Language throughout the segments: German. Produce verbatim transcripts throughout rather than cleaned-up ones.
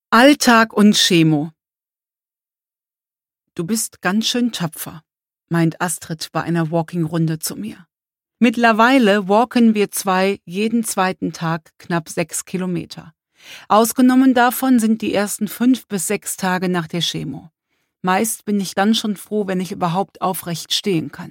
Alltag und Chemo. Du bist ganz schön tapfer, meint Astrid bei einer Walking-Runde zu mir. Mittlerweile walken wir zwei jeden zweiten Tag knapp sechs Kilometer. Ausgenommen davon sind die ersten fünf bis sechs Tage nach der Chemo. Meist bin ich dann schon froh, wenn ich überhaupt aufrecht stehen kann.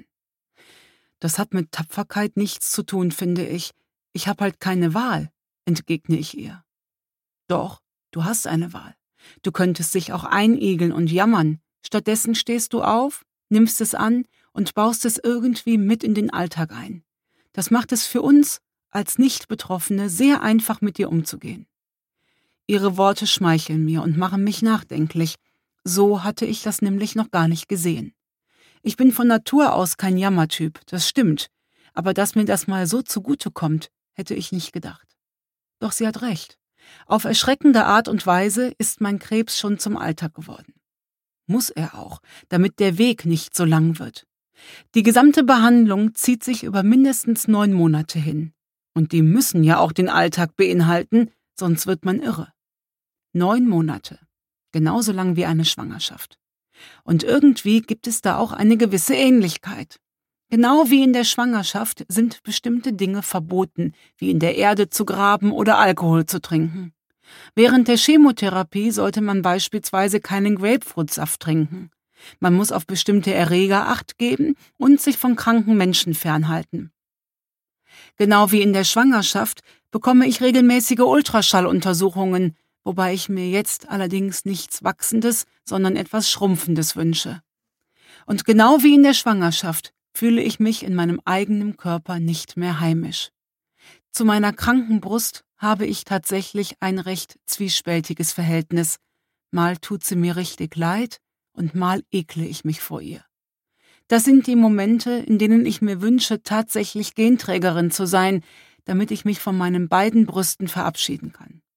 Das hat mit Tapferkeit nichts zu tun, finde ich. Ich habe halt keine Wahl, entgegne ich ihr. Doch, du hast eine Wahl. Du könntest dich auch einigeln und jammern. Stattdessen stehst du auf, nimmst es an und baust es irgendwie mit in den Alltag ein. Das macht es für uns als Nicht-Betroffene sehr einfach, mit dir umzugehen. Ihre Worte schmeicheln mir und machen mich nachdenklich. So hatte ich das nämlich noch gar nicht gesehen. Ich bin von Natur aus kein Jammertyp, das stimmt. Aber dass mir das mal so zugutekommt, hätte ich nicht gedacht. Doch sie hat recht. Auf erschreckende Art und Weise ist mein Krebs schon zum Alltag geworden. Muss er auch, damit der Weg nicht so lang wird. Die gesamte Behandlung zieht sich über mindestens neun Monate hin. Und die müssen ja auch den Alltag beinhalten, sonst wird man irre. Neun Monate. Genauso lang wie eine Schwangerschaft. Und irgendwie gibt es da auch eine gewisse Ähnlichkeit. Genau wie in der Schwangerschaft sind bestimmte Dinge verboten, wie in der Erde zu graben oder Alkohol zu trinken. Während der Chemotherapie sollte man beispielsweise keinen Grapefruitsaft trinken. Man muss auf bestimmte Erreger Acht geben und sich von kranken Menschen fernhalten. Genau wie in der Schwangerschaft bekomme ich regelmäßige Ultraschalluntersuchungen, wobei ich mir jetzt allerdings nichts Wachsendes, sondern etwas Schrumpfendes wünsche. Und genau wie in der Schwangerschaft fühle ich mich in meinem eigenen Körper nicht mehr heimisch. Zu meiner kranken Brust habe ich tatsächlich ein recht zwiespältiges Verhältnis. Mal tut sie mir richtig leid und mal ekle ich mich vor ihr. Das sind die Momente, in denen ich mir wünsche, tatsächlich Genträgerin zu sein, damit ich mich von meinen beiden Brüsten verabschieden kann.